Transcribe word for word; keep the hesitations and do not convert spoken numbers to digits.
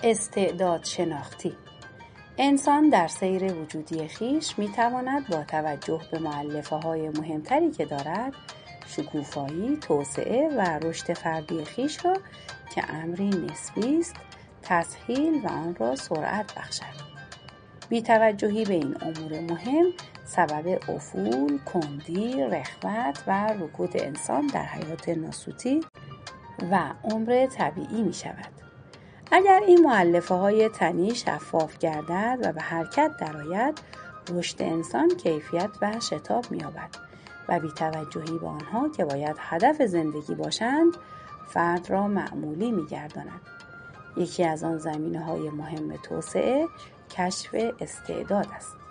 استعداد شناختی. انسان در سیر وجودی خویش می‌تواند با توجه به مؤلفه‌های مهمتری که دارد، شکوفایی، توسعه و رشد فردی خویش را که امری نسبی است، تسهیل و آن را سرعت بخشد. بی‌توجهی به این امور مهم سبب افول، کندی، رخوت و رکود انسان در حیات ناسوتی و عمر طبیعی می شود. اگر این مؤلفه‌های تنی شفاف گردد و به حرکت درآید، رشد انسان کیفیت و شتاب می‌یابد و بی‌توجهی به آنها که باید هدف زندگی باشند، فرد را معمولی می‌گرداند. یکی از آن زمینه‌های مهم توسعه، کشف استعداد است.